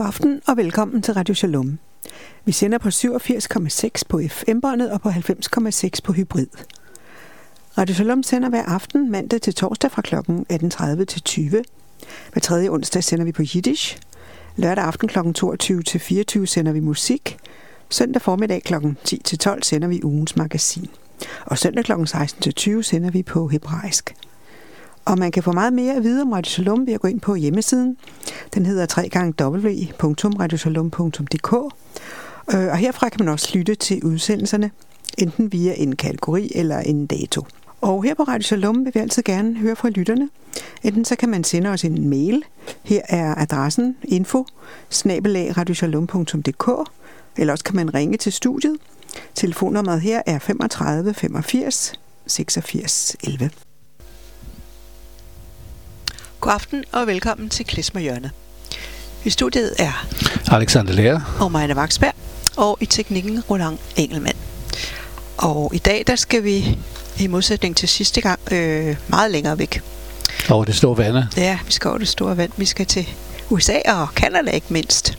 aften og velkommen til Radio Shalom. Vi sender på 87,6 på FM-båndet og på 90,6 på hybrid. Radio Shalom sender hver aften mandag til torsdag fra kl. 18.30 til 20. Hver tredje onsdag sender vi på Yiddish. Lørdag aften kl. 22 til 24 sender vi musik. Søndag formiddag kl. 10 til 12 sender vi ugens magasin. Og søndag kl. 16 til 20 sender vi på hebraisk. Og man kan få meget mere at vide om Radio Shalom ved at gå ind på hjemmesiden. Den hedder www.radioshalom.dk. Og herfra kan man også lytte til udsendelserne, enten via en kategori eller en dato. Og her på Radio Shalom vil vi altid gerne høre fra lytterne. Enten så kan man sende os en mail. Her er adressen info@radioshalom.dk. Eller også kan man ringe til studiet. Telefonnummeret her er 35 85 86 11. God aften og velkommen til Klezmerhjørnet. I studiet er Alexander Lea og Maja Vaksberg, og i teknikken Roland Engelmann. Og i dag der skal vi, i modsætning til sidste gang, meget længere væk. Over det store vand. Ja, vi skal over det store vand. Vi skal til USA og Canada ikke mindst.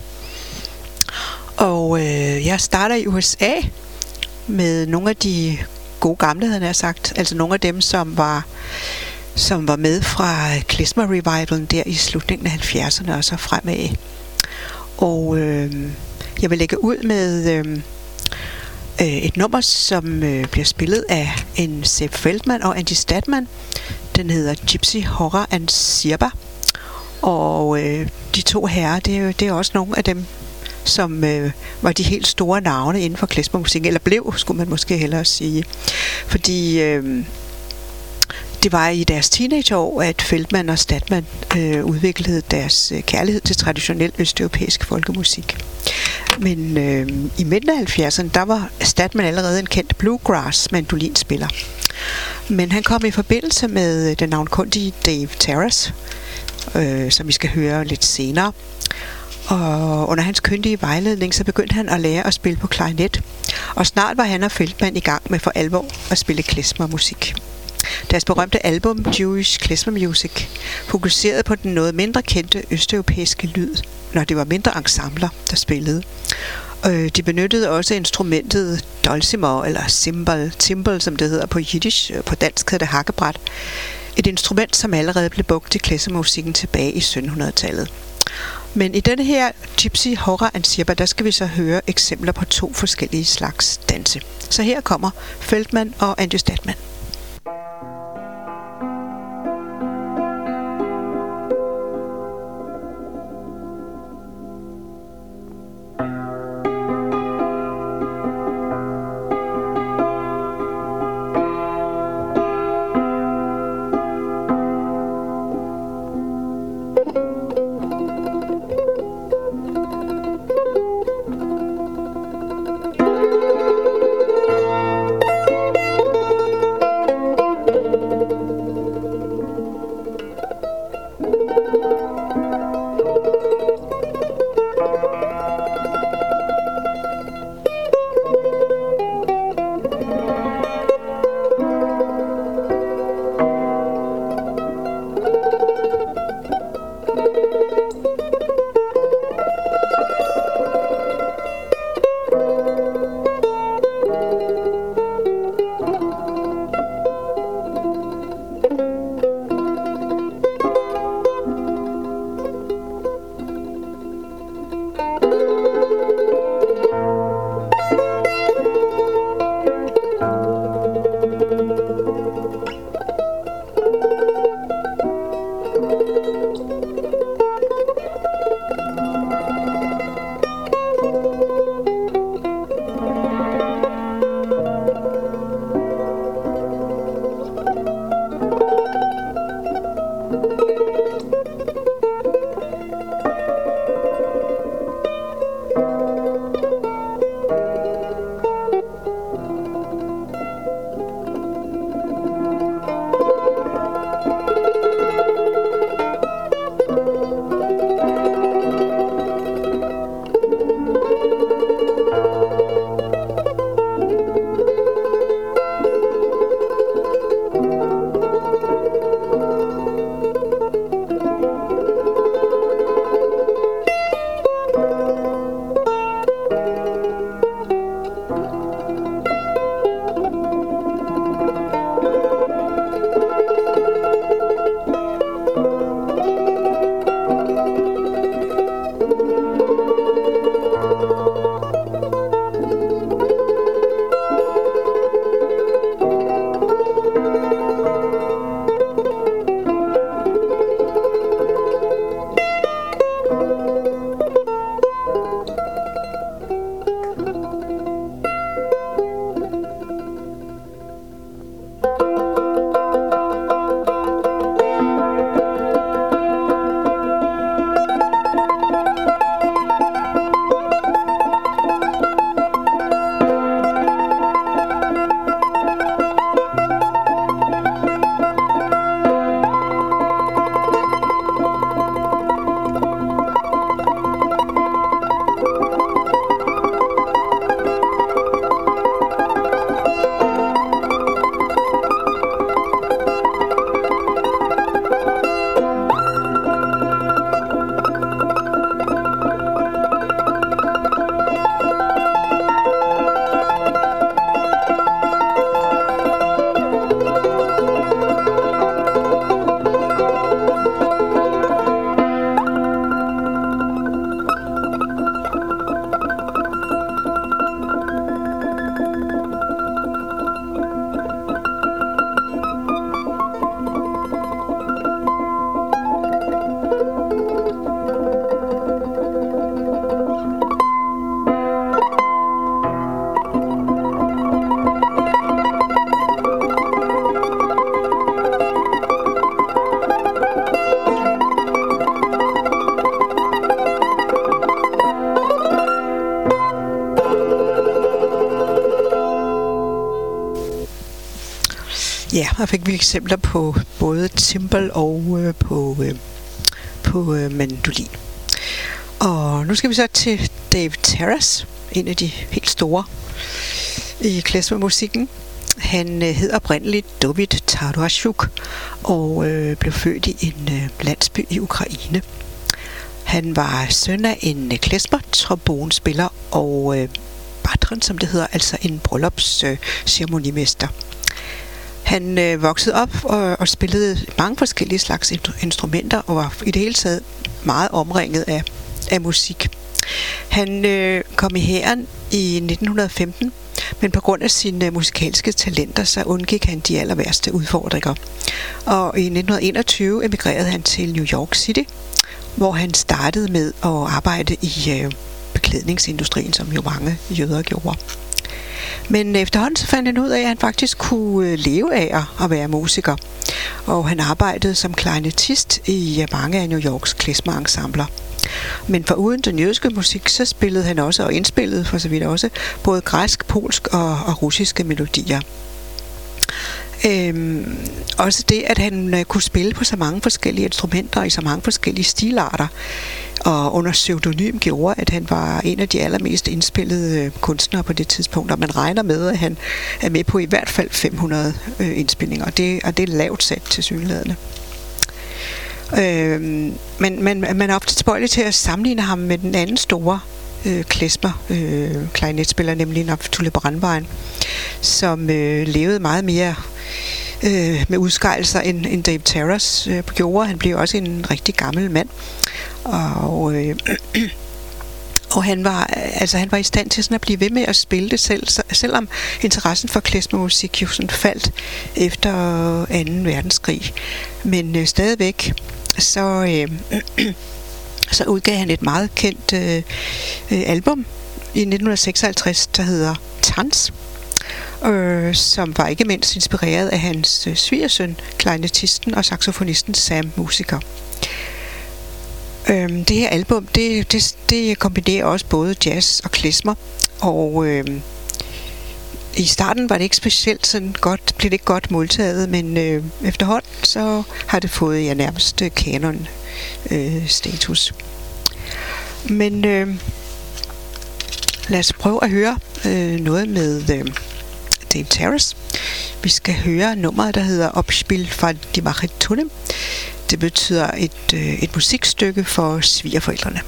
Og jeg starter i USA med nogle af de gode gamle, havde jeg sagt. Altså nogle af dem, som var med fra Klezmer Revivalen der i slutningen af 70'erne og så fremad. Og jeg vil lægge ud med et nummer, som bliver spillet af en Zev Feldman og Andy Statman. Den hedder Gypsy Horror and Sirba. Og de to herrer, det er også nogle af dem, som var de helt store navne inden for klezmermusik, eller blev, skulle man måske hellere sige. Fordi det var i deres teenageår, at Feldman og Statman udviklede deres kærlighed til traditionel østeuropæisk folkemusik. Men i midten af 70'erne, der var Statman allerede en kendt bluegrass-mandolinspiller. Men han kom i forbindelse med den navnkundige Dave Terrace, som vi skal høre lidt senere. Og under hans kyndige vejledning, så begyndte han at lære at spille på klarinet. Og snart var han og Feldman i gang med for alvor at spille klezmermusik. Deres berømte album Jewish Klezmer Music fokuserede på den noget mindre kendte østeuropæiske lyd, når det var mindre ensembler, der spillede. De benyttede også instrumentet dulcimer eller timbal, som det hedder på jiddisch. På dansk hedder det hakkebræt. Et instrument, som allerede blev brugt til klezmermusikken tilbage i 1700-tallet. Men i denne her Gypsy Horror and Sirba, der skal vi så høre eksempler på to forskellige slags danse. Så her kommer Feldman og Andy Statman. Ja, her fik vi eksempler på både timbal og på mandolin. Og nu skal vi så til David Terrace, en af de helt store i klezmermusikken. Han hed oprindeligt David Tarashuk og blev født i en landsby i Ukraine. Han var søn af en klezmer-trombonespiller og batron, som det hedder, altså en bryllupsceremonimester. Han voksede op og spillede mange forskellige slags instrumenter og var i det hele taget meget omringet af musik. Han kom i hæren i 1915, men på grund af sine musikalske talenter, så undgik han de aller værste udfordringer. Og i 1921 emigrerede han til New York City, hvor han startede med at arbejde i beklædningsindustrien, som jo mange jøder gjorde. Men efterhånden så fandt han ud af, at han faktisk kunne leve af at være musiker. Og han arbejdede som klarinettist i mange af New Yorks klezmer-ensembler. Men foruden den jødiske musik, så spillede han også og indspillede for så vidt også både græsk, polsk og russiske melodier. Også det, at han kunne spille på så mange forskellige instrumenter i så mange forskellige stilarter og under pseudonym gjorde, at han var en af de allermest indspillede kunstnere på det tidspunkt, og man regner med, at han er med på i hvert fald 500 indspilninger, og det er lavt sat tilsyneladende. Men man er ofte tilbøjelig til at sammenligne ham med den anden store klezmer-klarinetspiller, nemlig Naftuli Brandwein, som levede meget mere med udskejelser end Dave Terrace gjorde. Han blev også en rigtig gammel mand, og han var i stand til sådan at blive ved med at spille det selv, selvom interessen for klezmermusik jo sådan faldt efter 2. verdenskrig. Men stadigvæk så udgav han et meget kendt album i 1956, der hedder Tanz, som var ikke mindst inspireret af hans svigersøn, klarinettisten og saxofonisten Sam Musiker. Det her album, det kombinerer også både jazz og klezmer, og i starten var det ikke specielt sådan godt, blev det ikke godt modtaget, men efterhånden så har det fået nærmest kanon status. Men lad os prøve at høre noget med Dave Terrace. Vi skal høre nummeret, der hedder Abspiel von die Machetonem. Det betyder et musikstykke for svigerforældrene.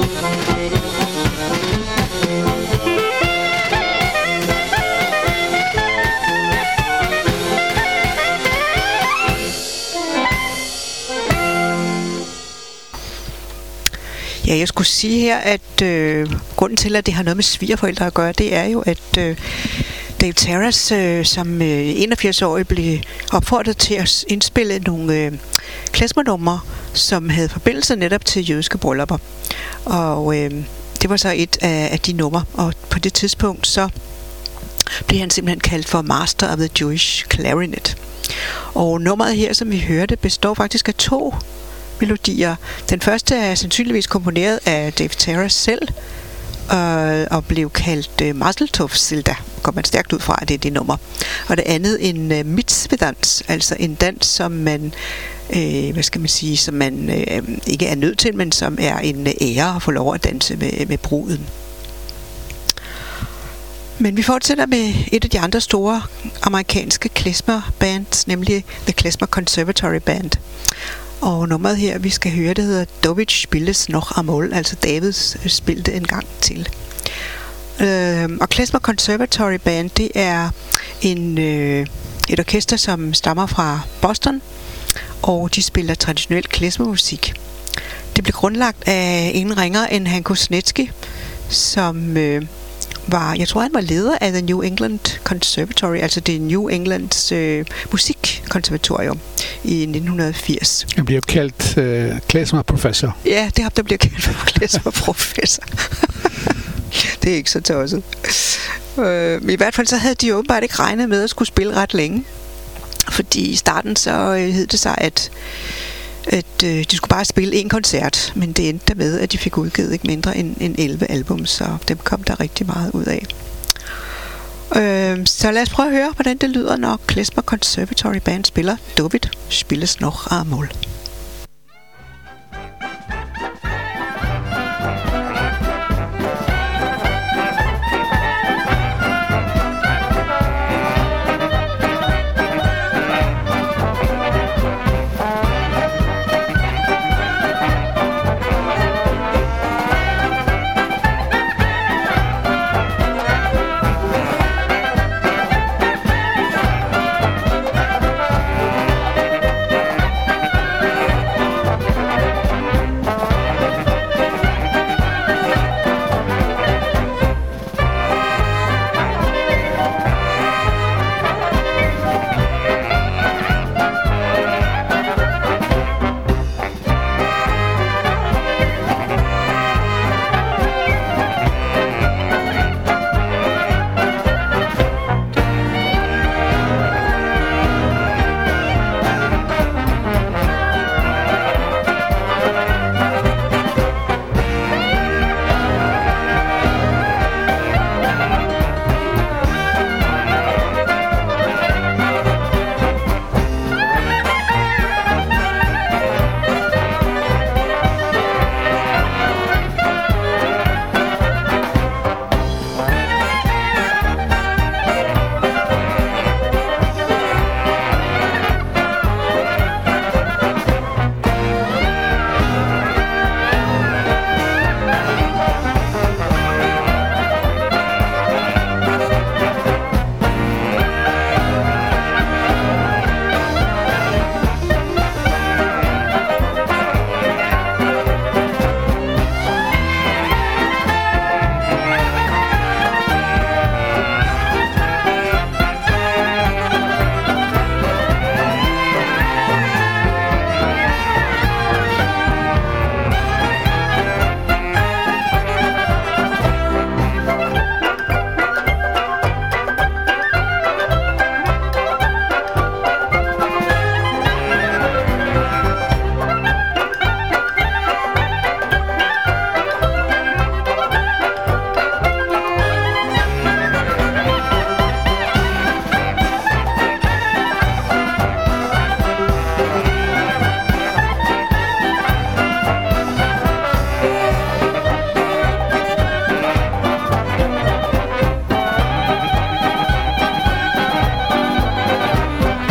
Ja, jeg skulle sige her, at grunden til, at det har noget med svigerforældre at gøre, det er jo, at Dave Terrace som 81-årig blev opfordret til at indspille nogle klezmer-numre, som havde forbindelse netop til jødiske bryllupper. Og det var så et af de numre, og på det tidspunkt så blev han simpelthen kaldt for Master of the Jewish Clarinet. Og nummeret her, som vi hørte, består faktisk af 2 melodier. Den første er sandsynligvis komponeret af Dave Terrace selv, og blev kaldt Mazel Tov Silda. Går man stærkt ud fra, at det er det nummer. Og det andet en mitzvedans, altså en dans, som man, som man ikke er nødt til, men som er en ære at få lov at danse med bruden. Men vi fortsætter med et af de andre store amerikanske klezmer-bands, nemlig The Klezmer Conservatory Band. Og nummeret her, vi skal høre, det hedder David spilles noch amol, altså Davids spilte en gang til. Og Klezmer Conservatory Band, det er et orkester, som stammer fra Boston, og de spiller traditionel klezmermusik. Det blev grundlagt af ingen ringer end Hanko Snetsky, som jeg tror han var leder af The New England Conservatory, altså det New Englands musikkonservatorium i 1980. Han bliver kaldt klezmer-professor. Ja, det er ham, der bliver kaldt for klezmer-professor. Det er ikke så tosset. I hvert fald så havde de åbenbart ikke regnet med at skulle spille ret længe. Fordi i starten så hed det sig, at de skulle bare spille en koncert, men det endte med, at de fik udgivet ikke mindre end 11 album, så dem kom der rigtig meget ud af. Så lad os prøve at høre, hvordan det lyder, når Klezmer Conservatory Band spiller David spilles noch amol.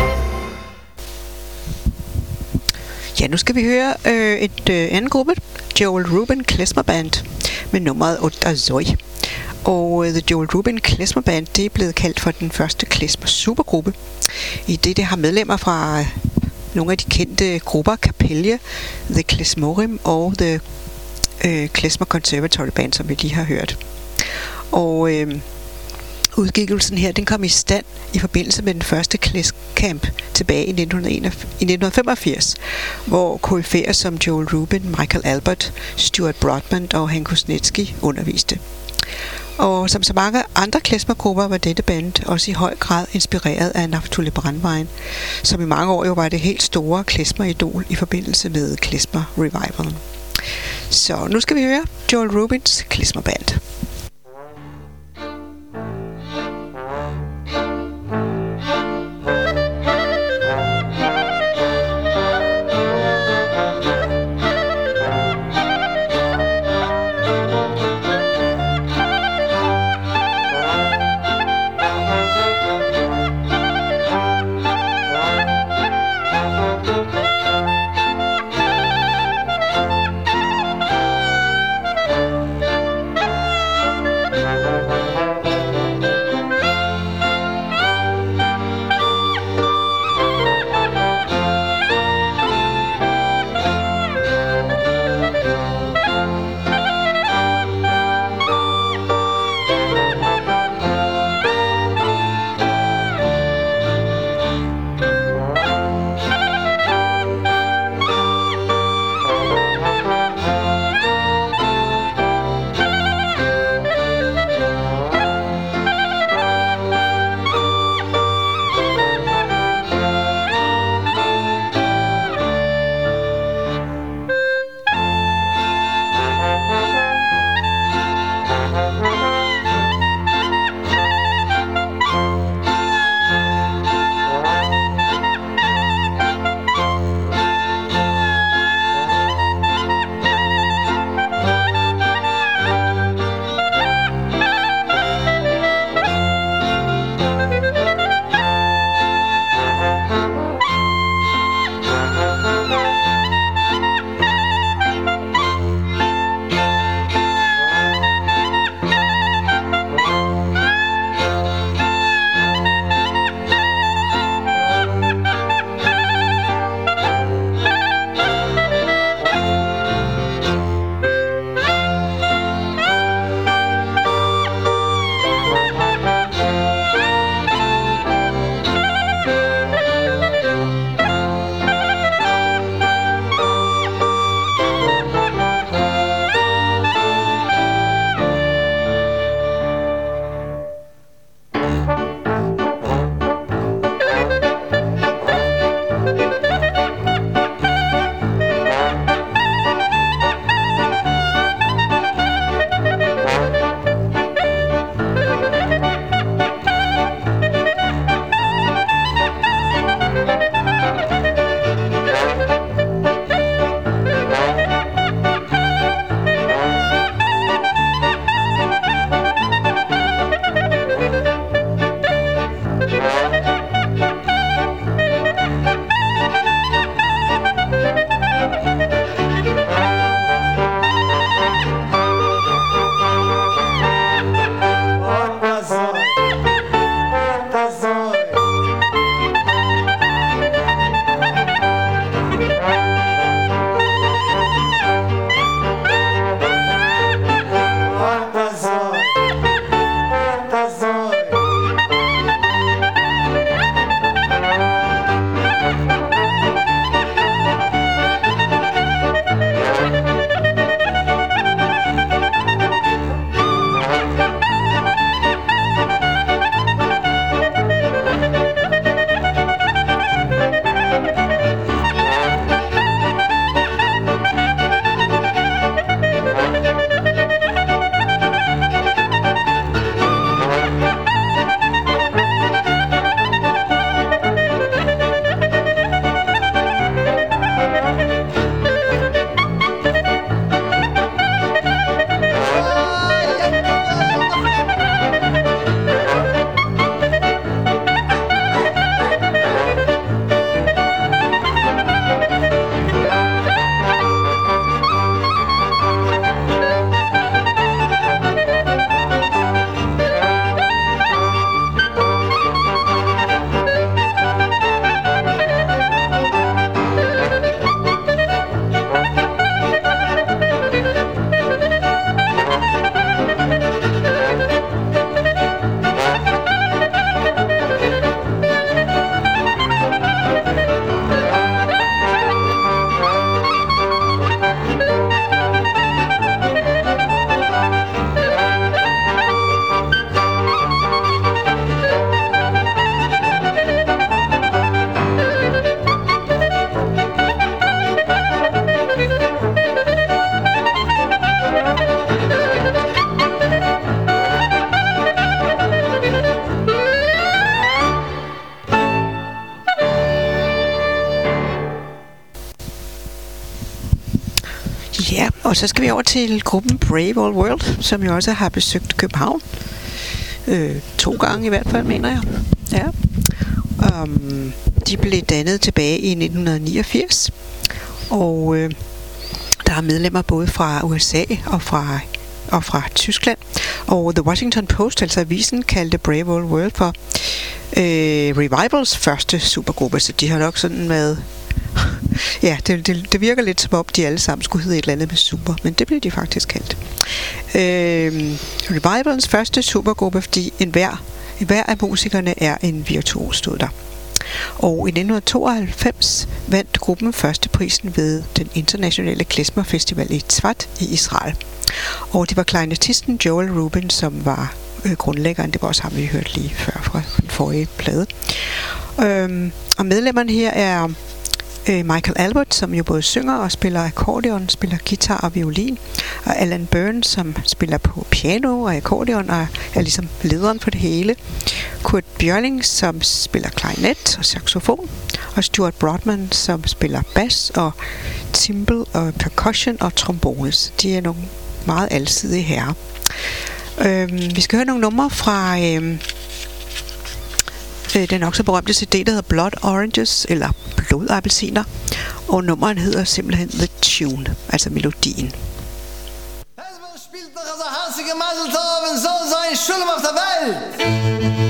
Nu skal vi høre et anden gruppe, Joel Rubin Klezmer Band med nummeret Otazoy. Og The Joel Rubin Klezmer Band, det er blevet kaldt for den første klezmer supergruppe, i det har medlemmer fra nogle af de kendte grupper, Capella, The Klezmorim og The Klezmer Conservatory Band, som vi lige har hørt. Og udgivelsen her, den kom i stand i forbindelse med den første Klezcamp tilbage i 1985, hvor koryfæer som Joel Rubin, Michael Albert, Stuart Broadbent og Hank Kuznetsky underviste. Og som så mange andre klezmergrupper var dette band også i høj grad inspireret af Naftuli Brandewein, som i mange år jo var det helt store klezmer-idol i forbindelse med Klezmer Revivalen. Så nu skal vi høre Joel Rubins Klezmer Band. Og så skal vi over til gruppen Brave Old World, som jo også har besøgt København. 2 gange i hvert fald, mener jeg. Ja. De blev dannet tilbage i 1989. Og der er medlemmer både fra USA og fra Tyskland. Og The Washington Post, altså avisen, kaldte Brave Old World for Revivals første supergruppe. Så de har nok sådan været... Ja, det virker lidt som om, de alle sammen skulle hedde et eller andet med super, men det blev de faktisk kaldt. Revivals første supergruppe, fordi hver af musikerne er en virtuos, stod der. Og i 1992 vandt gruppen førsteprisen ved den internationale klezmer-festival i Tzfat i Israel. Og det var klarinettisten Joel Rubin, som var grundlæggeren. Det var også ham, vi hørte lige før fra den forrige plade. Og medlemmerne her er Michael Albert, som jo både synger og spiller akkordeon, spiller guitar og violin, og Alan Byrne, som spiller på piano og akkordeon og er ligesom lederen for det hele. Kurt Bjørling, som spiller klarinet og saxofon, og Stuart Broadman, som spiller bas og timbal og percussion og trombone. De er nogle meget alsidige herrer. Vi skal høre nogle numre fra den også berømte CD, der hedder Blood Oranges, eller Blodappelsiner, og nummeren hedder simpelthen The Tune, altså melodien. Spielt noch als hasige Maseltorben, so sein Schulm auf der Welt!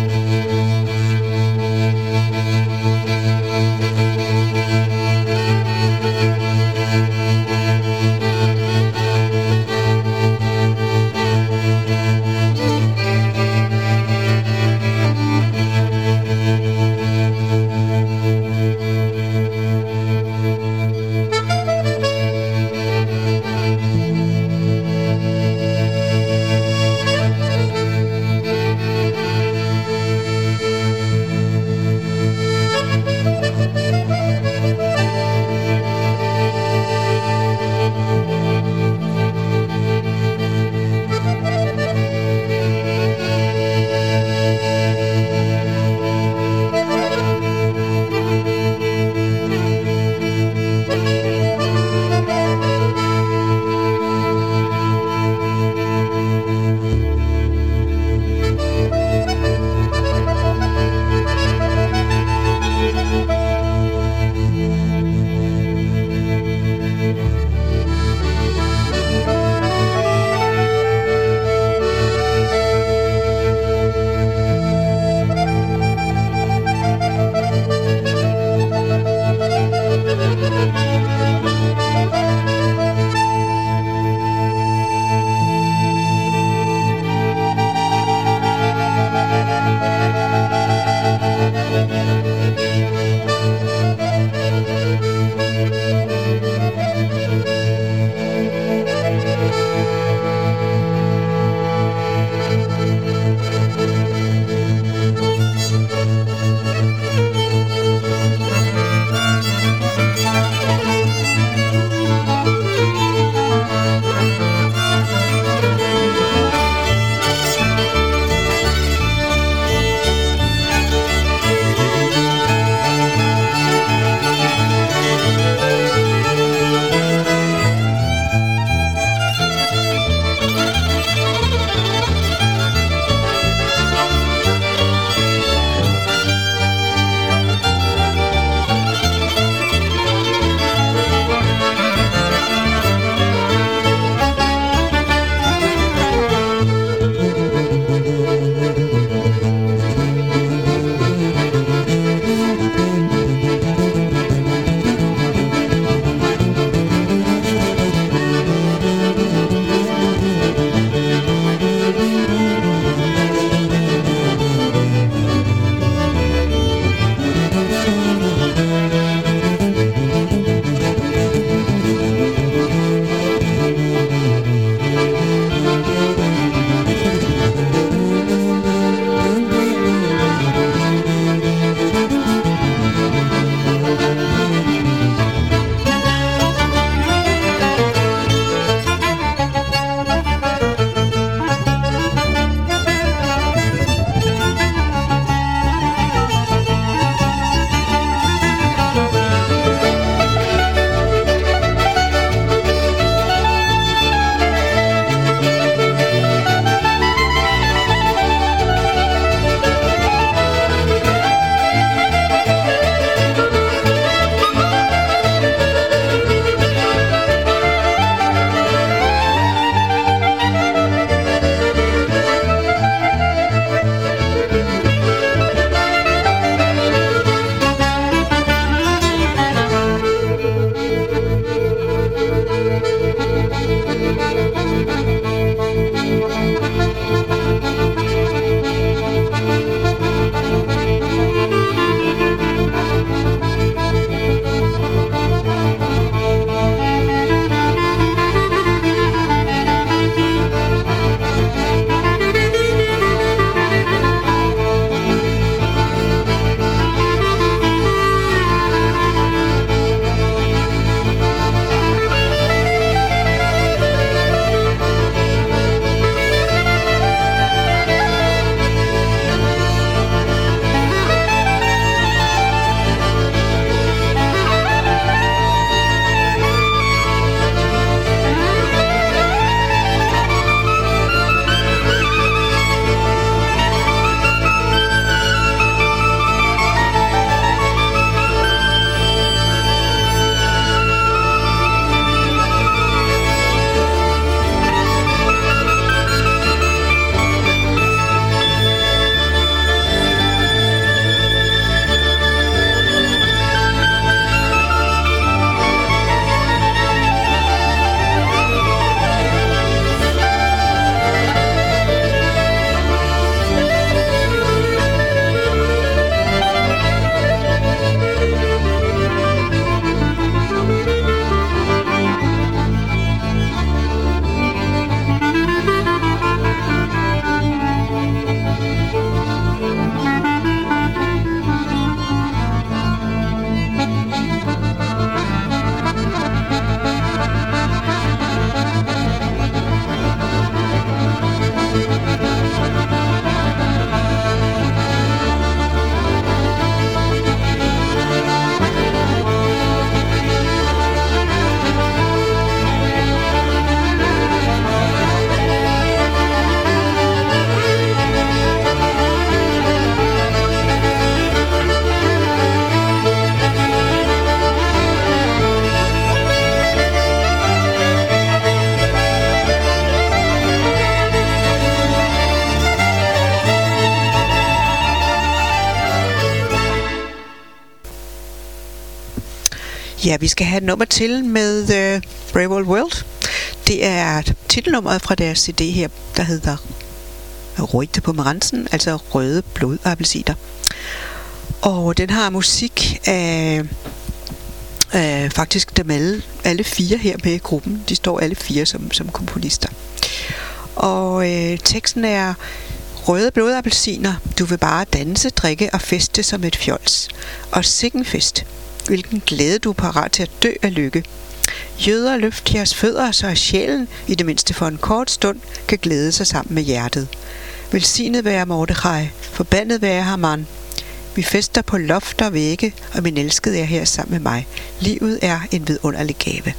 Ja, vi skal have et nummer til med Brave Old World. Det er titelnummeret fra deres CD her, der hedder Røde Pomeranzen, altså Røde Blodappelsiner. Og den har musik af faktisk dem alle fire her med i gruppen. De står alle fire som komponister. Og teksten er: Røde blodappelsiner, du vil bare danse, drikke og feste som et fjols. Og sikken fest. Hvilken glæde du er parat til at dø af lykke. Jøder, løft jeres fødder, så sjælen, i det mindste for en kort stund, kan glæde sig sammen med hjertet. Velsignet være Mordechai, forbandet være Haman. Vi fester på lofter og vægge, og min elskede er her sammen med mig. Livet er en vidunderlig gave.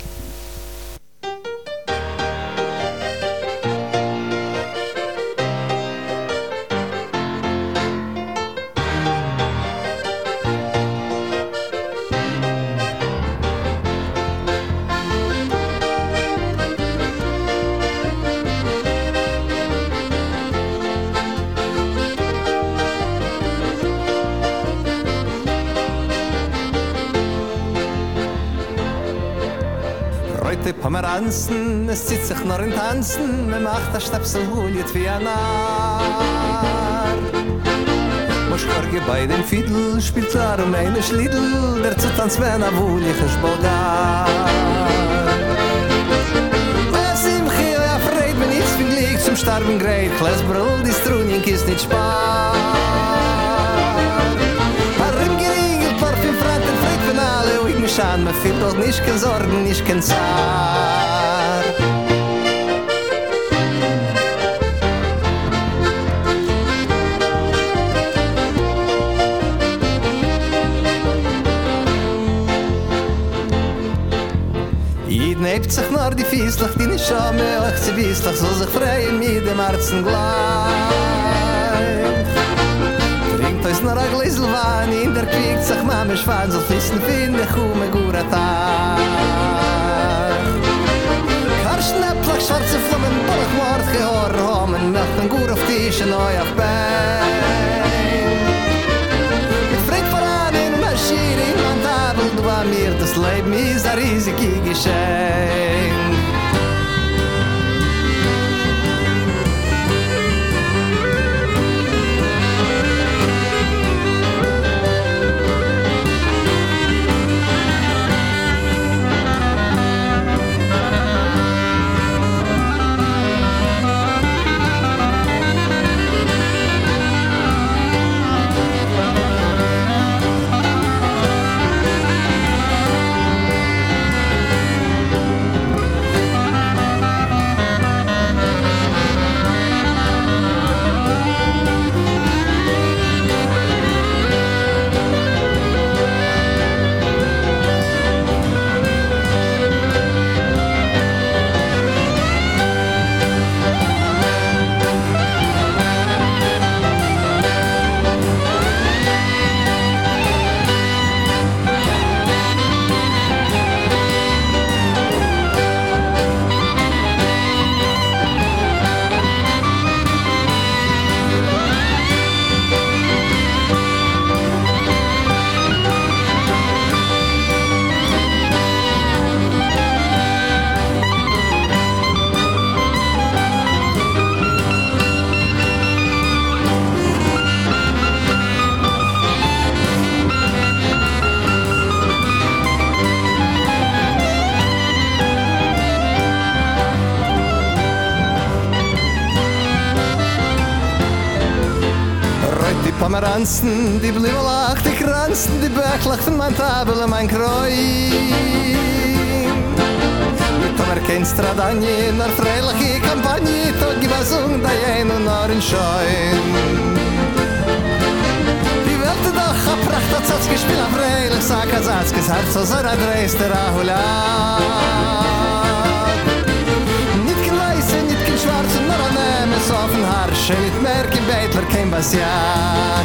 Pomeranzen, es zieht sich noch in Tanzen, man macht das Stöpsel huljet wie ein Narr. Moschkorge bei dem Fiedel spielt darum eine Schliedel, der zu tanzt wenn er wohlig ist Bogar. Was im Chio ja freit, wenn ich's bin liegt zum Starben greit, Kles Brüll, die Strunink ist nicht spar. Parim geringelt, Parfüm Frater, freit von alle, wo ich mich an, man fühlt doch nicht kein Sorgen, nicht kein Zar. Jeden hebt sich nur die Fieslach, die nicht schauen mehr, euch sie Wieslach, soll sich freien mit dem Herzen gleich. Trinkt euch nur ein Gläsel Wein, in der Quiek sich Mama Schwein, soll fließen finde ich gura Tag. Karschnäpplach, schwarze Flammen, Bollach, Mord, Gehör, Homen, möchten Gur auf Tisch und neu auf Bein. Mit Frick voran in Maschine, in mein Tabel, du war mir, das Leben ist ein riesiges Geschenk. Pomeranzen, die Blümmelach, die Kranzen, die Bächlach von mein Tabel und mein Kreuz. Mit Tomer kein Stradanje, nur freiliche Kampagne, Tag Gewasung, da jen und nur in Scheun. Die Welt doch a Pracht hat Satz gespielt, a freilich Sack a Satz, Herz aus einer Dreister Ahulat. Nicht kein Weiße, nicht kein Schwarze, nur an Nemes offen Harsche, mit Merke Beitler, kein Basiak.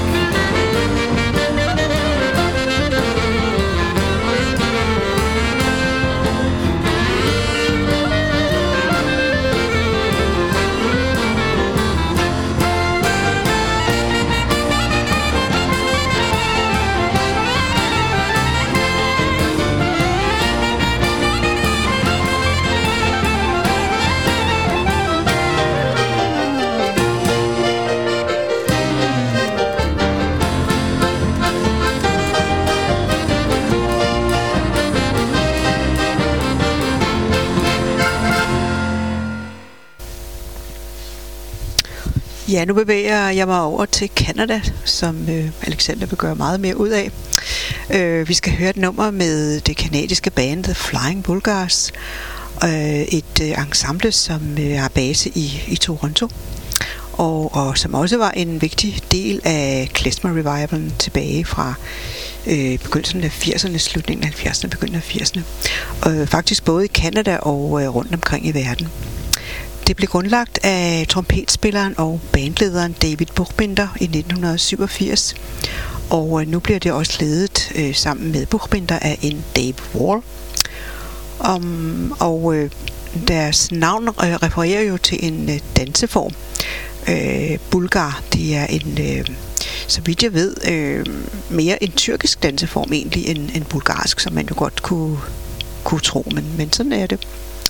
Ja, nu bevæger jeg mig over til Canada, som Alexander vil gøre meget mere ud af. Vi skal høre et nummer med det kanadiske band The Flying Bulgars, et ensemble, som har base i Toronto, og som også var en vigtig del af klezmer revivalen tilbage fra begyndelsen af 80'erne, slutningen af 70'erne, begyndelsen af 80'erne. Faktisk både i Canada og rundt omkring i verden. Det blev grundlagt af trompetspilleren og bandlederen David Buchbinder i 1987, og nu bliver det også ledet sammen med Buchbinder af en Dave Wall. Deres navn refererer jo til en danseform. Bulgar, det er en, så vidt jeg ved, mere en tyrkisk danseform egentlig end bulgarsk, som man jo godt kunne tro, men sådan er det.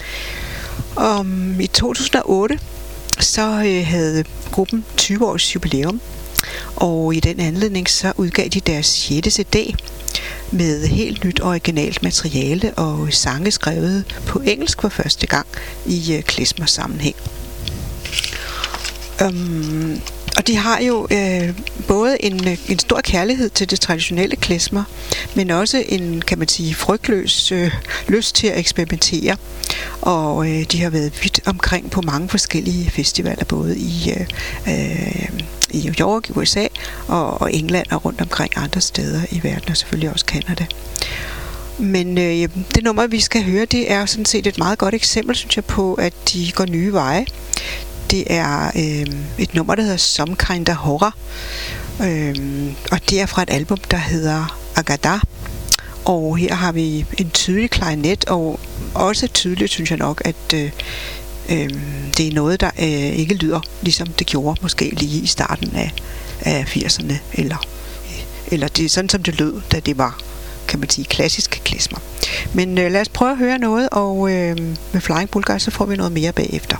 I 2008 så havde gruppen 20 års jubilæum, og i den anledning så udgav de deres 6. CD med helt nyt originalt materiale og sange skrevet på engelsk for første gang i klezmer sammenhæng. Og de har jo både en stor kærlighed til det traditionelle klezmer, men også en, kan man sige, frygtløs lyst til at eksperimentere. Og de har været vidt omkring på mange forskellige festivaler, både i New York, i USA og England og rundt omkring andre steder i verden, og selvfølgelig også Canada. Men det nummer, vi skal høre, det er sådan set et meget godt eksempel, synes jeg, på, at de går nye veje. Det er et nummer, der hedder Some Kind of Horror, og det er fra et album, der hedder Agada. Og her har vi en tydelig klarinet, og også tydeligt, synes jeg nok, at det er noget, der ikke lyder, ligesom det gjorde måske lige i starten af 80'erne, eller det er sådan, som det lød, da det var, kan man sige, klassiske klezmer. Men lad os prøve at høre noget, og med Flying Bulgars, så får vi noget mere bagefter.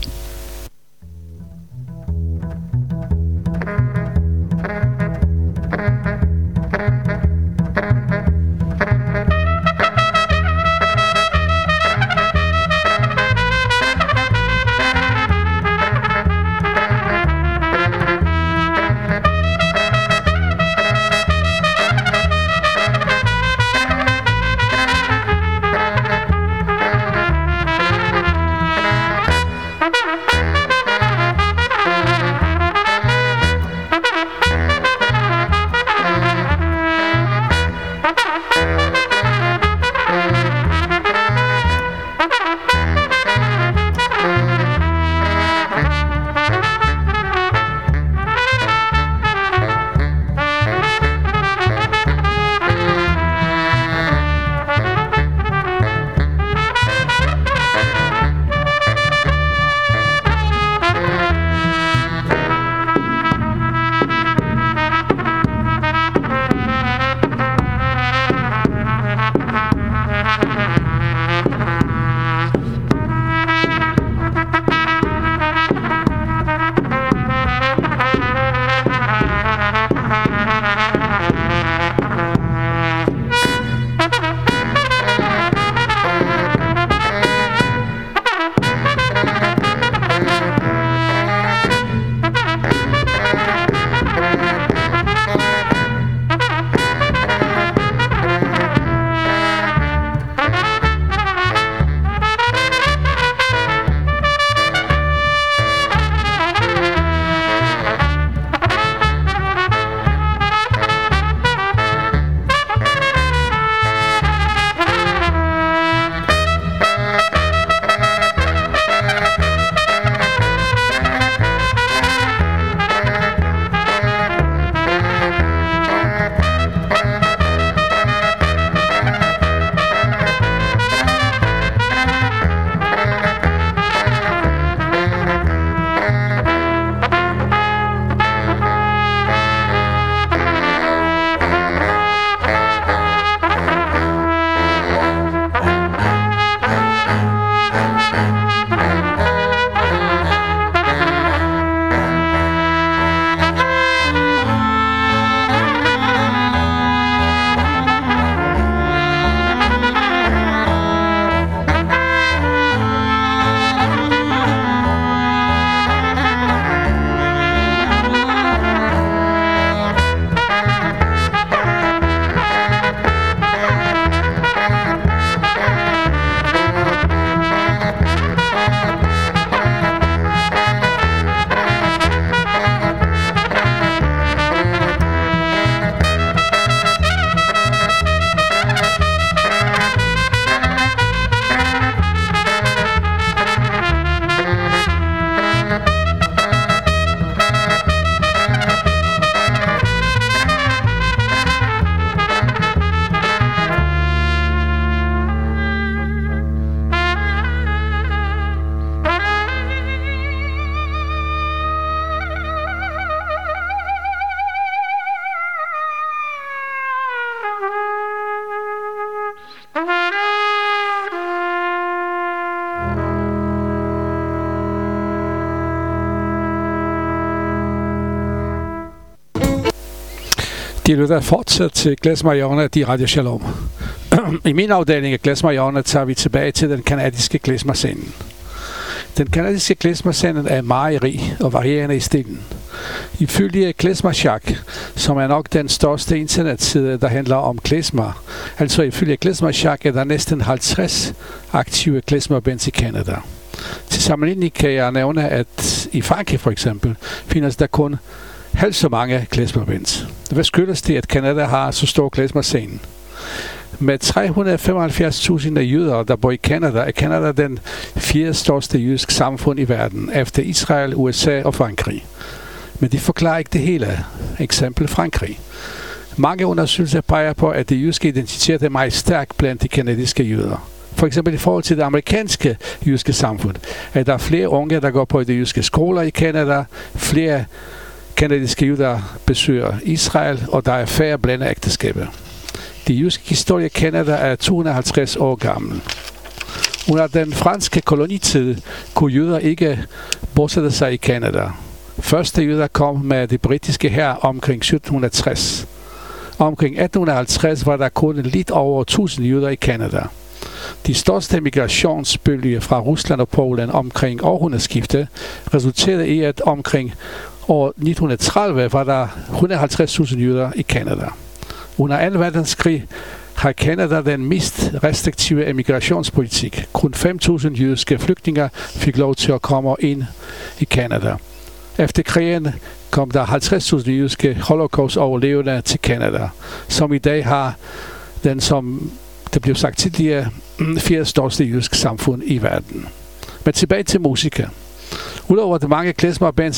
De lytter fortsat til Klezmer-hjørnet i Radio Shalom. I min afdeling af Klezmer-hjørnet tager vi tilbage til den kanadiske klezmer-scene. Den kanadiske klezmer-scene er meget rig og varierende i stilen. Ifølge Klezmer Shack, som er nok den største internetside, der handler om klezmer, altså ifølge Klezmer Shack er der næsten 50 aktive klezmer-bands i Canada. Til sammenligning kan jeg nævne, at i Frankrig for eksempel findes der kun halvt så mange klezmer-bands. Hvad skyldes det, at Canada har så stor klezmer-scene? Med 375.000 jøder, der bor i Canada, er Canada den 4. største jødisk samfund i verden, efter Israel, USA og Frankrig. Men det forklarer ikke det hele. Eksempel Frankrig. Mange undersøgelser peger på, at det jødiske identitet er meget stærk blandt de kanadiske jøder. For eksempel i forhold til det amerikanske jødiske samfund, er der flere unge, der går på de jødiske skoler i Canada, flere kanadiske jøder besøger Israel, og der er færre blandede ægteskaber. Det jødiske historie i Canada er 250 år gammel. Under den franske kolonitid kunne jøder ikke bosætte sig i Canada. Første jøder kom med det britiske hær omkring 1760. Omkring 1850 var der kun lidt over 1000 jøder i Canada. De største migrationsbølger fra Rusland og Polen omkring århundredeskiftet resulterede i, at omkring år 1930 var der 150.000 jøder i Canada. Under 2. verdenskrig har Canada den mest restriktive emigrationspolitik. Kun 5.000 jødiske flygtninge fik lov til at komme ind i Canada. Efter krigen kom der 50.000 jødiske holocaust-overlevende til Canada, som i dag har den, som det blev sagt tidligere, 4. største jødiske samfund i verden. Men tilbage til musiker. Udover de mange klezmer-bands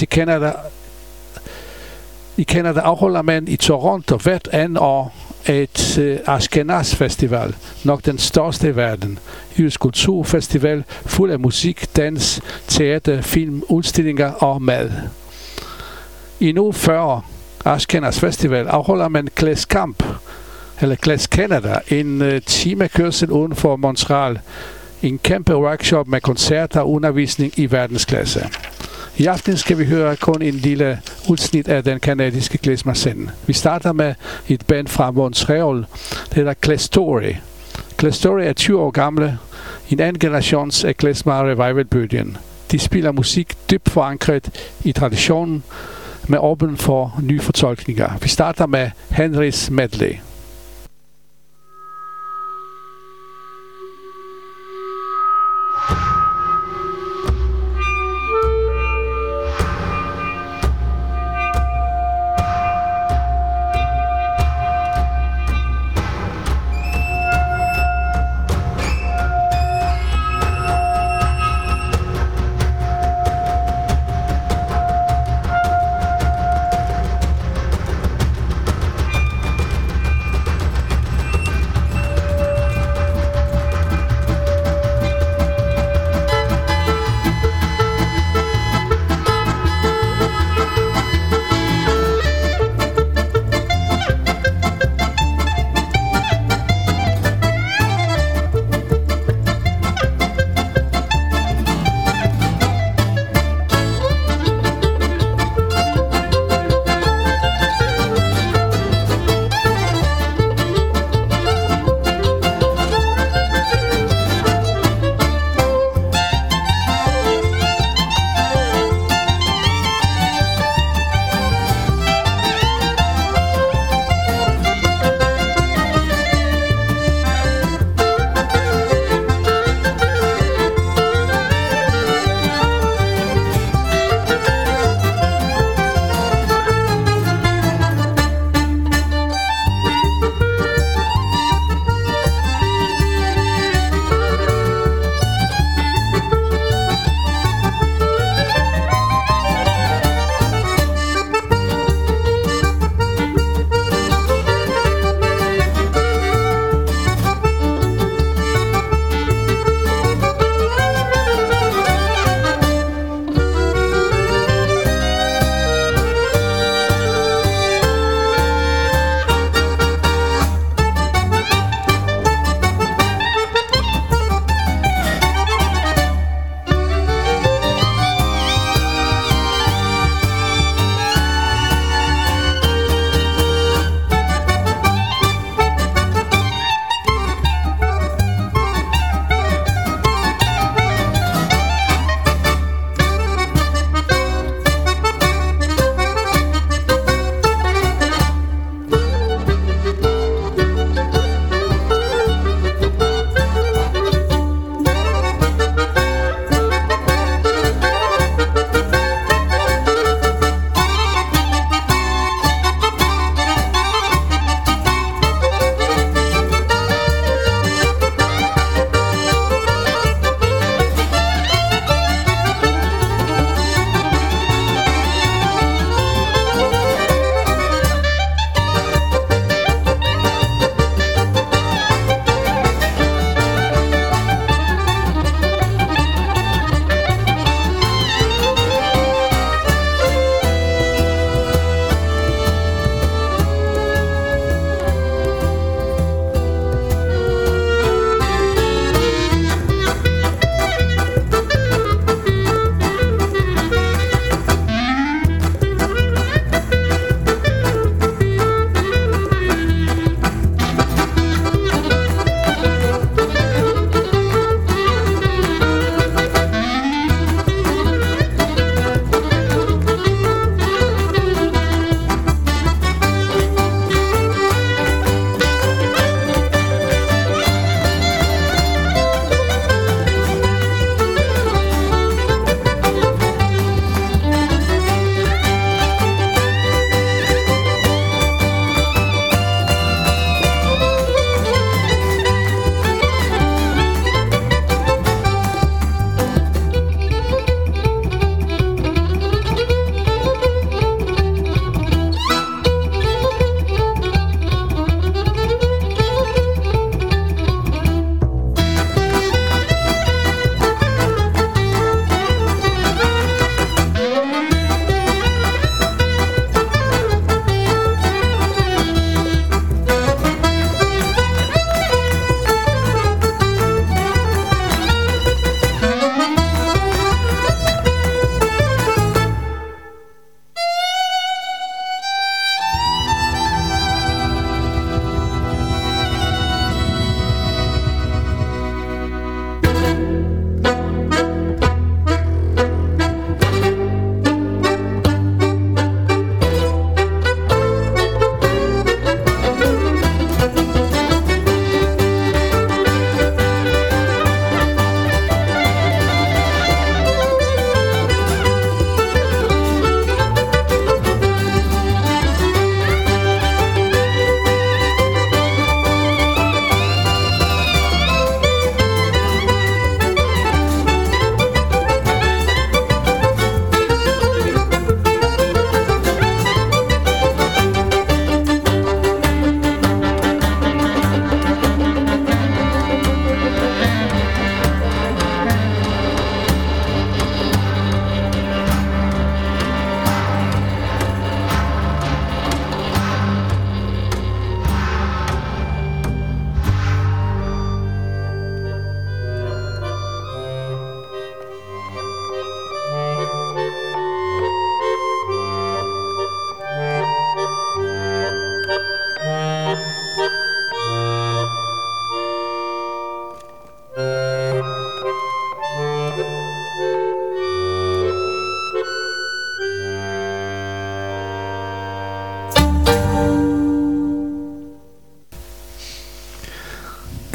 i Canada afholder man i Toronto hvert andet år et Ashkenaz Festival, nok den største i verden. Jødisk kulturfestival fuld af musik, dans, teater, film, udstillinger og mad. I nu 40 Ashkenaz Festival afholder man Klezkamp, eller Klez Canada, en timekørsel uden for Montreal. En kæmpe workshop med koncerter og undervisning i verdensklasse. I aften skal vi høre kun en lille udsnit af den kanadiske klezmer-scene. Vi starter med et band fra Montreal, det hedder Klestory. Klestory er 20 år gamle, en anden generations af klezmer revival-bølgen. De spiller musik dybt forankret i traditionen, med åben for nye fortolkninger. Vi starter med Henrys medley.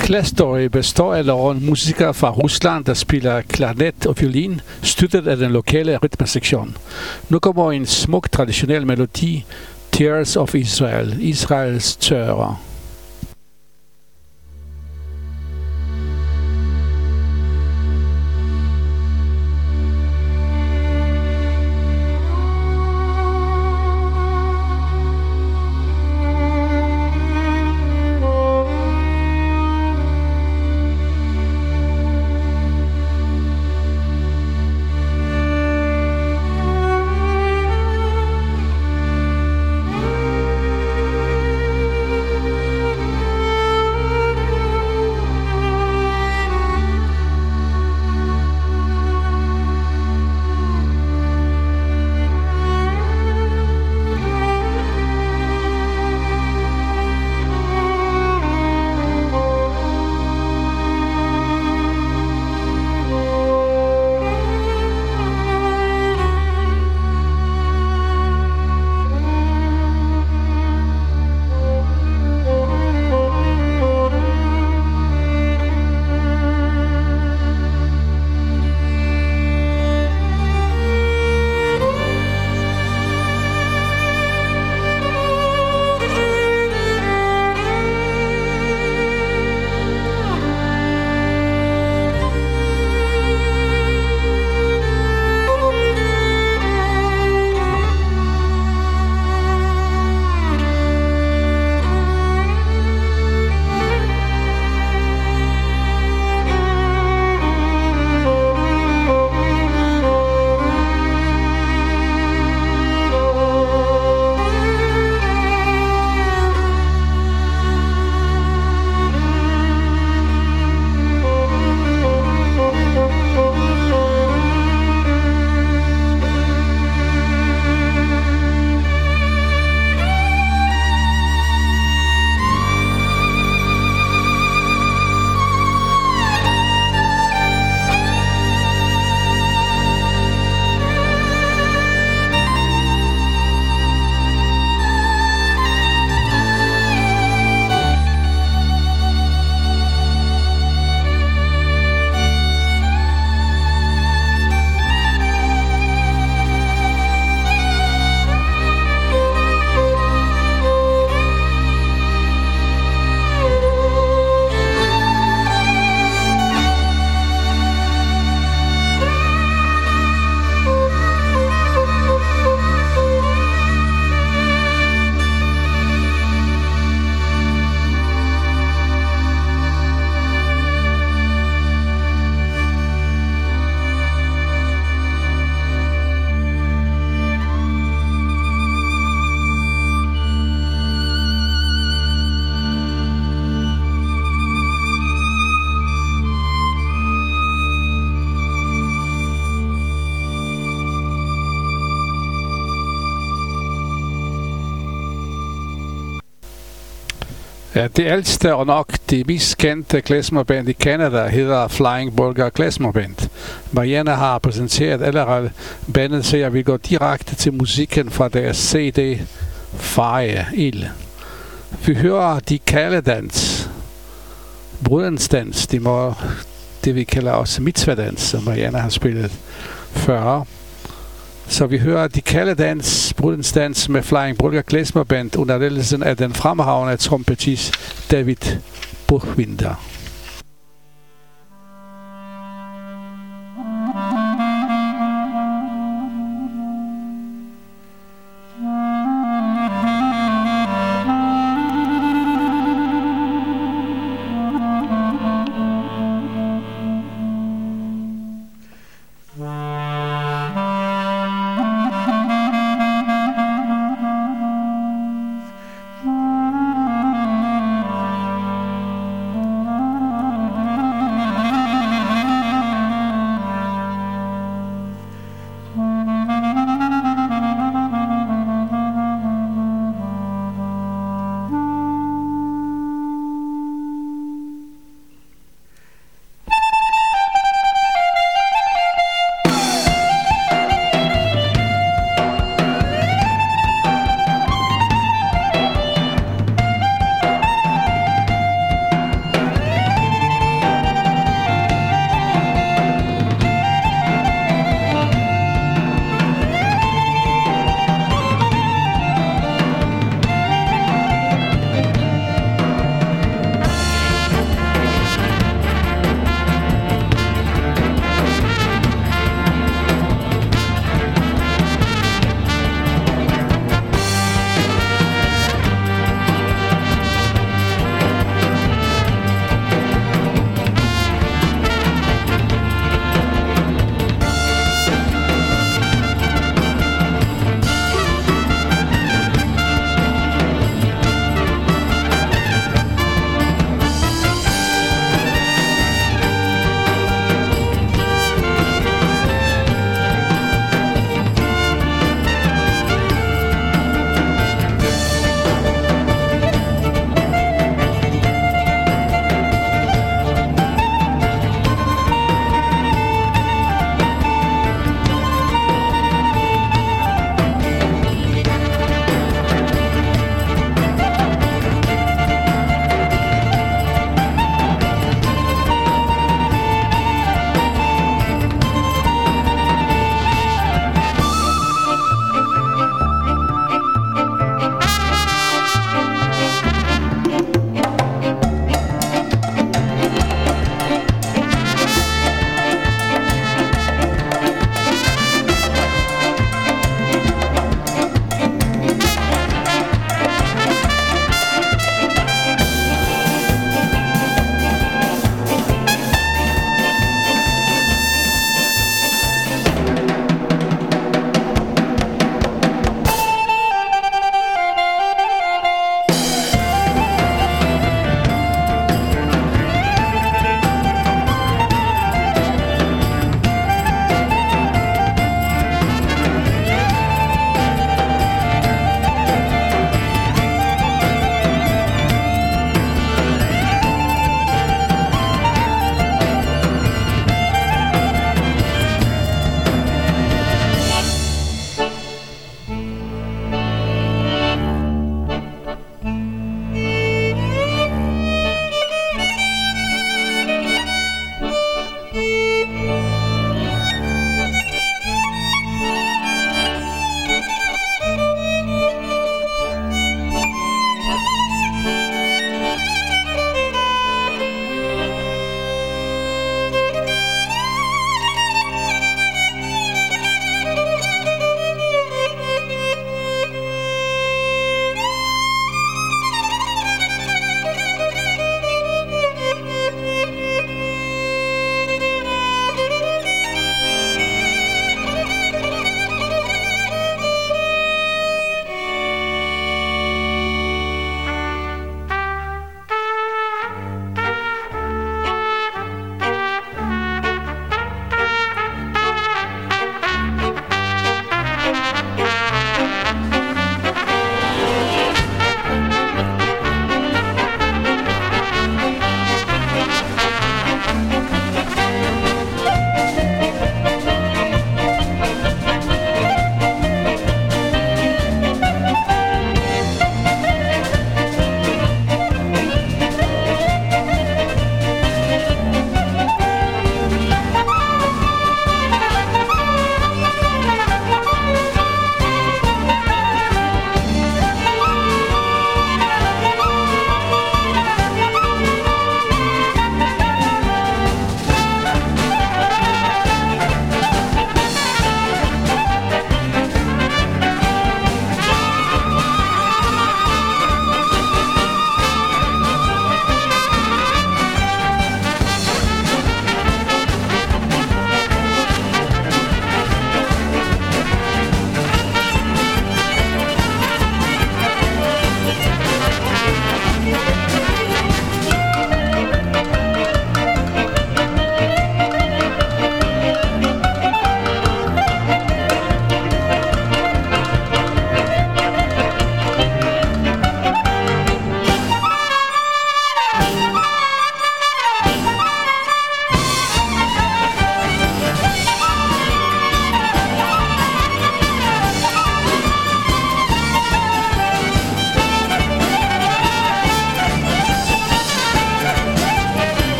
Class Story består af nogle musikere fra Rusland, der spiller klarinet og violin, støttet af den lokale rytmesektion. Nu kommer en smuk traditionel melodi, Tears of Israel, Israels tårer. Ja, det ældste og nok det mest kendte klezmerband i Canada hedder Flying Burger Klezmerband. Marianne har præsenteret allerede bandet, så jeg vil gå direkte til musikken fra deres CD Fire Ild. Vi hører de kaldedans, brudensdans, det vi kalder også mitzvah-dans, som Marianne har spillet før. Så vi hører de kaldedans, brudensdans med Flying Burger Klezmerband under ledelsen af den fremragende trompetist David Buchbinder.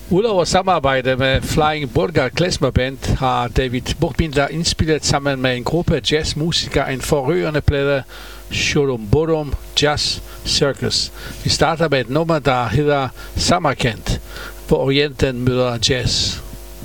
Udover samarbejde med Flying Burger Klezmer Band har David Buchbinder indspillet sammen med en gruppe jazzmusikere en forrørende plade, Shurum Burum Jazz Circus. Vi starter med et nummer, der hedder Samarkand, hvor Orienten møder jazz.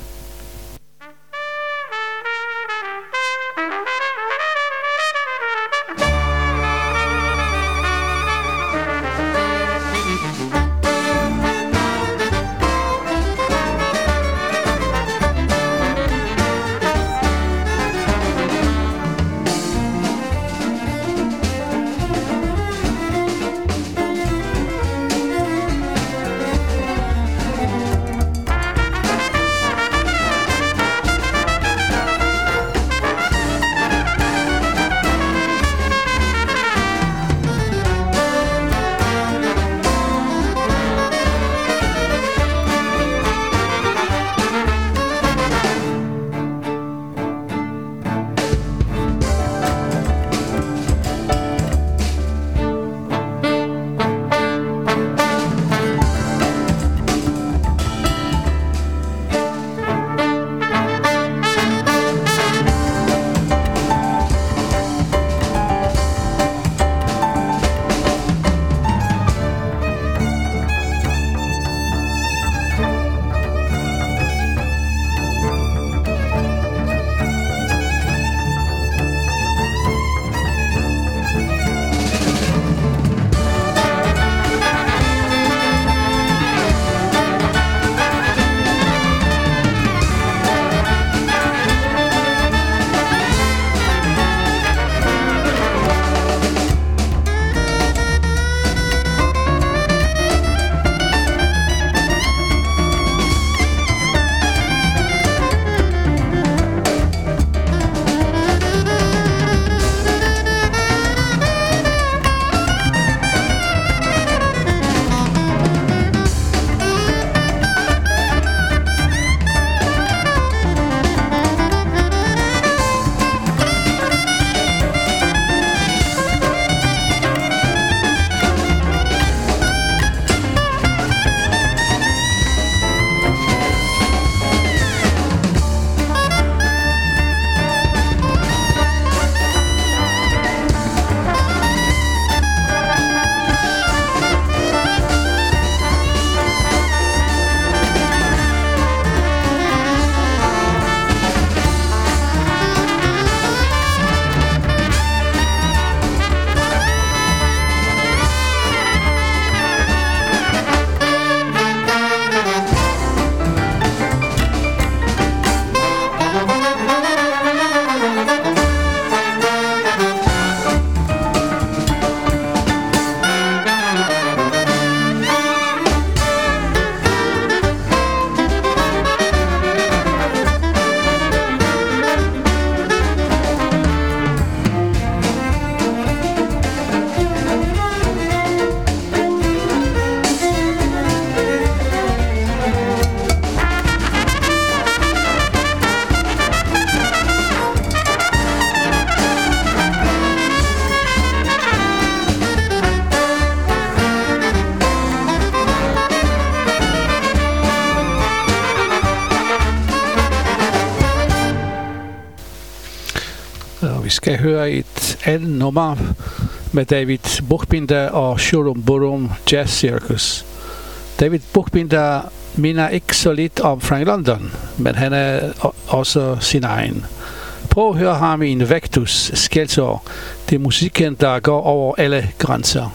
Og vi skal høre et andet nummer med David Buchbinder og Shurum Burum Jazz Circus. David Buchbinder minder ikke så lidt om Frank London, men han er også sin egen. Prøv at høre ham i en Vectus skældsår. Det er musikken, der går over alle grænser.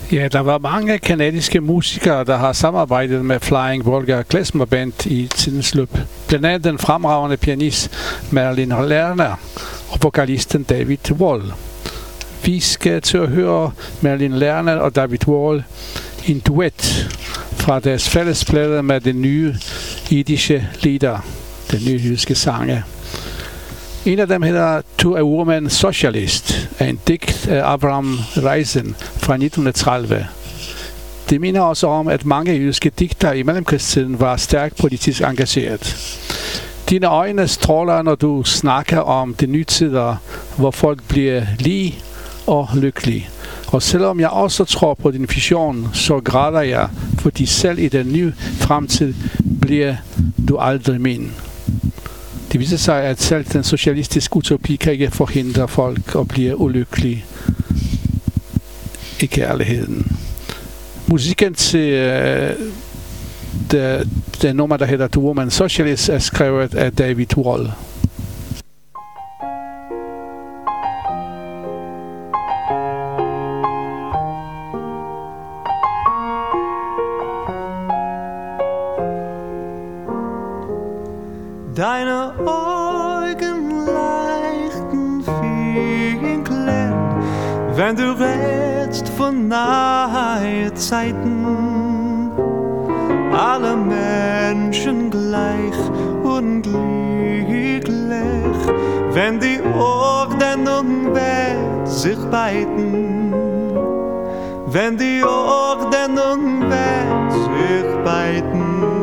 Ja, der var mange kanadiske musikere, der har samarbejdet med Flying Burger Klezmer Band i tidens løb. Blandt andet den fremragende pianist Merlin Lerner og vokalisten David Wall. Vi skal til at høre Merlin Lerner og David Wall en duet fra deres fællesplade med den nye jiddische lieder, den nye jyske sange. En af dem hedder Du er urmand socialist, af en digt af Abraham Reisen fra 1930. Det minder også om, at mange jyske digtere i mellemkrigstiden var stærkt politisk engageret. Dine øjne stråler, når du snakker om de nye tider, hvor folk bliver lige og lykkelige. Og selvom jeg også tror på din vision, så græder jeg, fordi selv i den nye fremtid bliver du aldrig min. Det viser sig, at selv den socialistiske utopi kan ikke forhindre folk at blive ulykkelige i kærligheden. Musikken til det nummer, der hedder Du Woman Socialist, er skrevet af David Wall. Deine Augen leuchten vinklen, wenn du redest von nahe Zeiten. Alle Menschen gleich und glücklich, wenn die Ordnung wird sich beiden. Wenn die Ordnung wird sich beiden.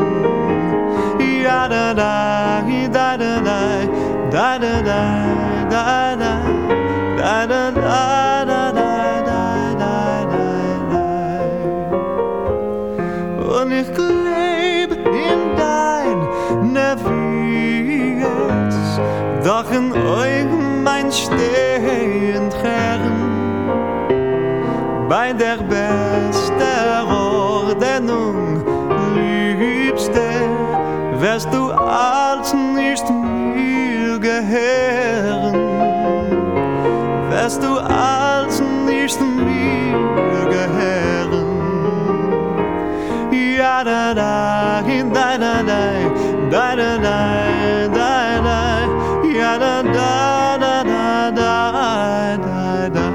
Da da da da da da da da da da da da da da. Und ich lebe in dein Nervies, doch in euch mein stehend Herrn, bei der beste Ordnung liebste. Wärst du als nicht mir gehören, wärst du als nicht mir gehören. Ja da da da da da da da da da, ja da da da da da da da.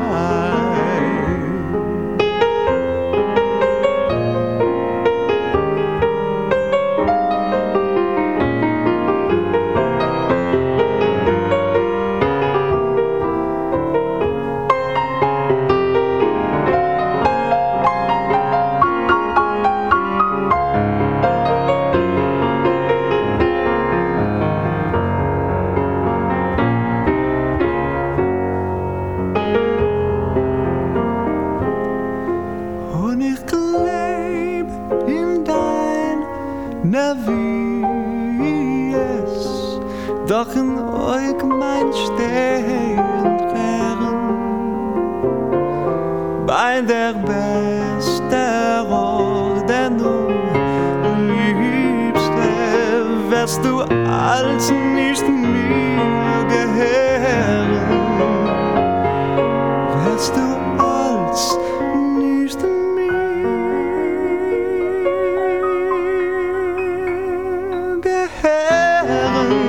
Doch in euch mein stehend Herrn, bei der beste Ordnung liebste, wärst du als nicht mir gehören, wärst du als nicht mir gehören.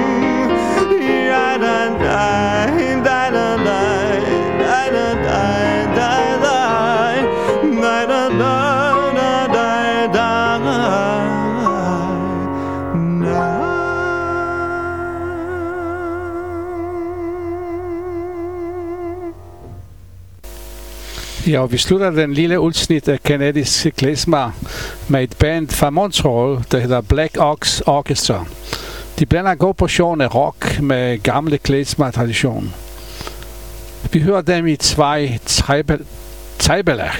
Ja, og vi slutter den lille udsnit af kanadiske klezmer med et band fra Montreal, der hedder Black Ox Orchestra. De blander god portion af rock med gamle klezmer-tradition. Vi hører dem i Treibeler.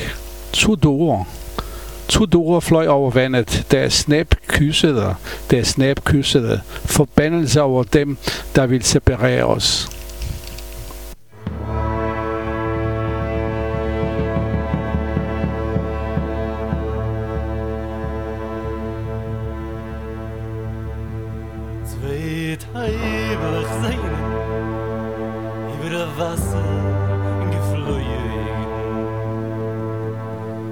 To duer fløj over vandet, deres næb kyssede, forbandelse over dem, der vil separere os. Treibeler seinen über das Wasser geflogen.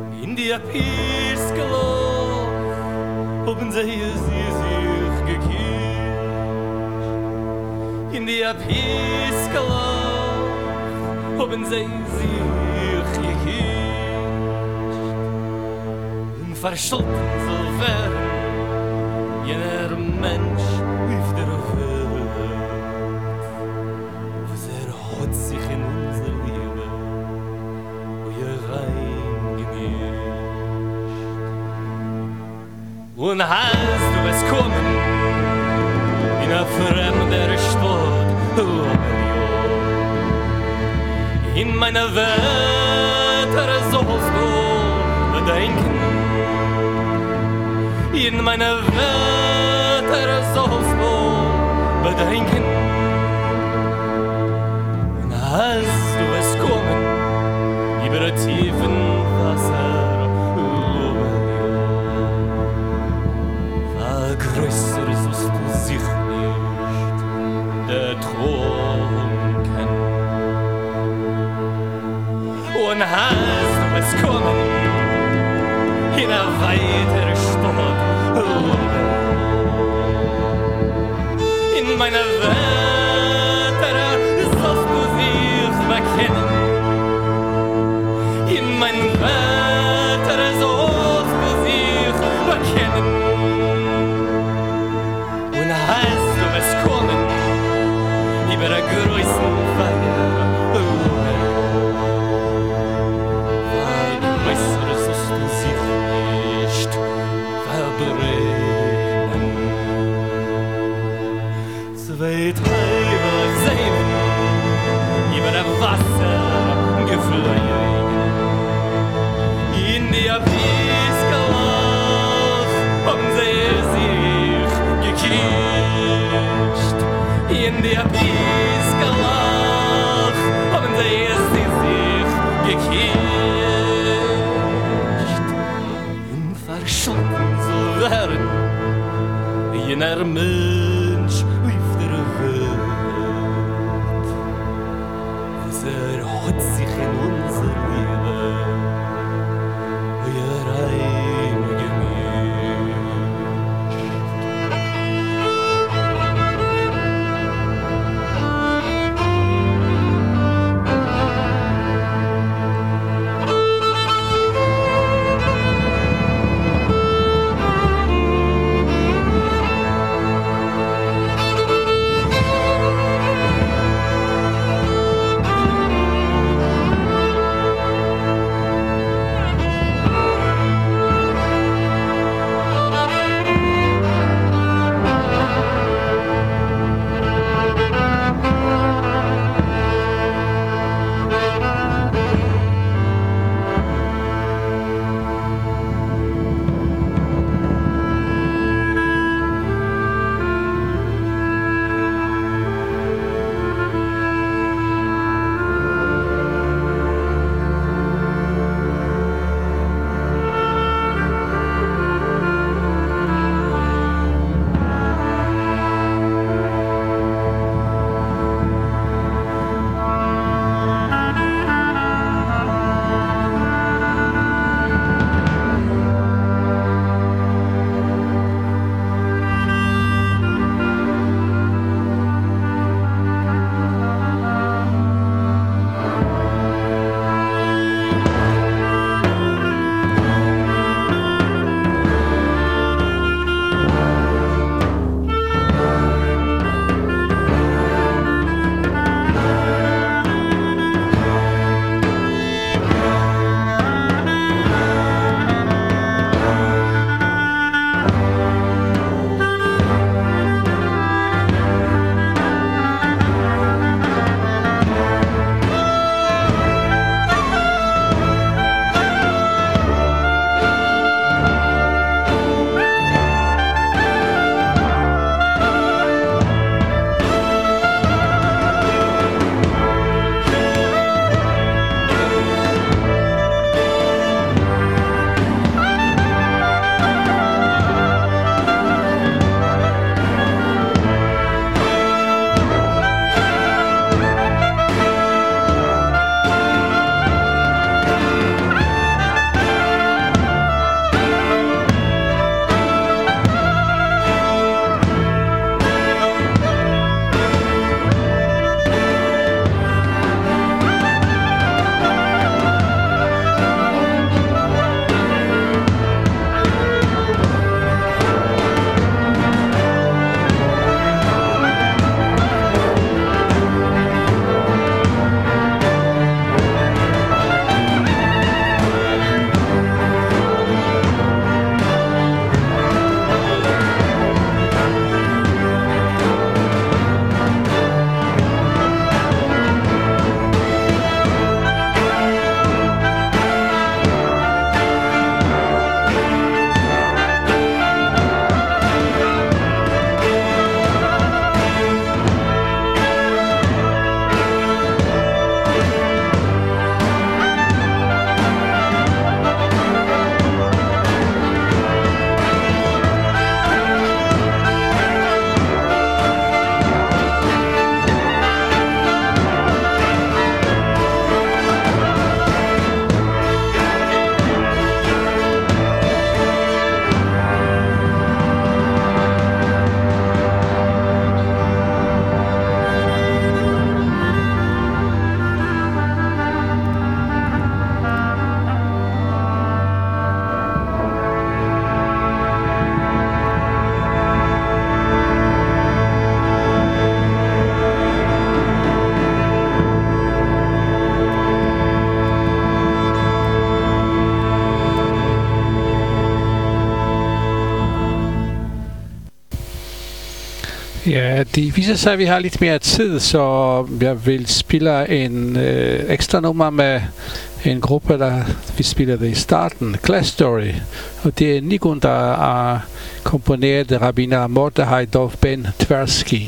die Piskelo, haben sie sich gekürt. In die Piskelo, haben sie sich gekürt. Und verschlossen soll werden, jener Mensch auf der Welt, was hat sich in unser Liebe reingemischt. Und hast du es kommen in a fremder Stadt, in meiner Welt sollst du bedenken, in meiner Welt sollst du bedenken. Und hast du es kommen über tiefen Wasser, größer sollst du sich nicht ertrunken. Und hast du es kommen in eine weitere Stadt, in meiner Welt sollst du sich bekennen, in meiner Welt sollst du sich bekennen. Hast du es kommen über der größten Feier, weil größer sollst du sich nicht verbrennen. Zwei Treiber sehen über der Wasser geflogen, in die Abyssgelauf haben sie sich geküsst. In der Piesgelach haben sie sich geküsst. Und verschwunden soll werden jener Mensch auf der Welt, was hat sich in unser Liebe Ja, det viser sig, at vi har lidt mere tid, så jeg vil spille en ekstra nummer med en gruppe, der vi spillede i starten, Class Story. Og det er Nigun, der har komponeret rabbiner Mordechai Dov Ben Tversky.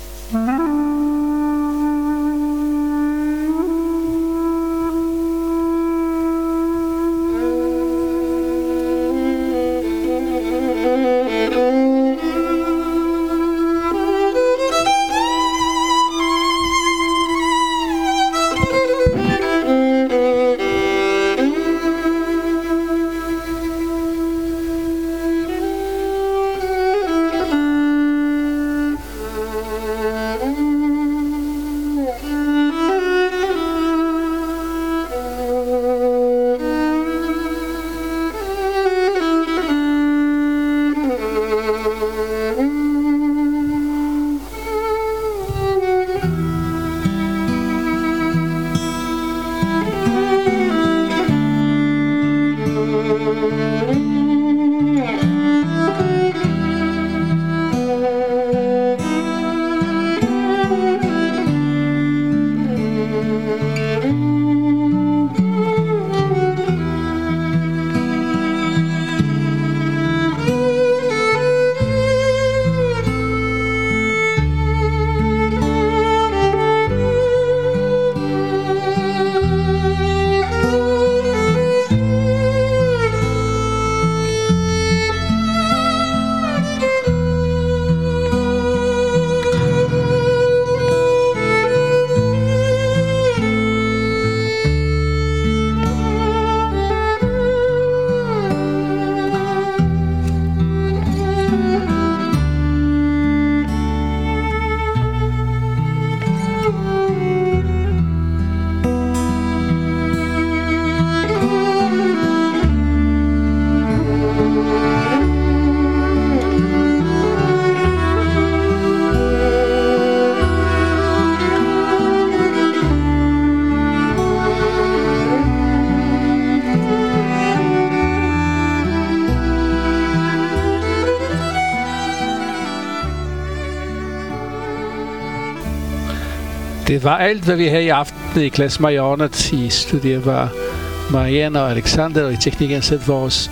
Det var alt, hvad vi havde i aften i Klezmer-hjørnet. I studiet var Marianne og Alexander, og i teknikken sæt vores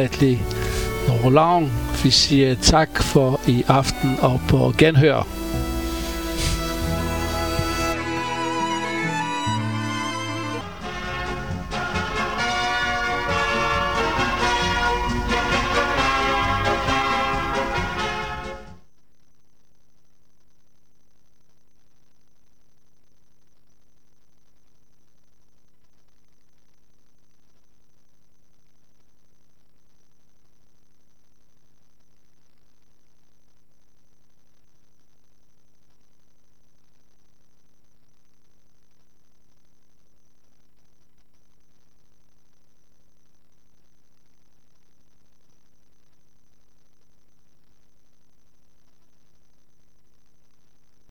uerstattelige Roland. Vi siger tak for i aften og på genhør.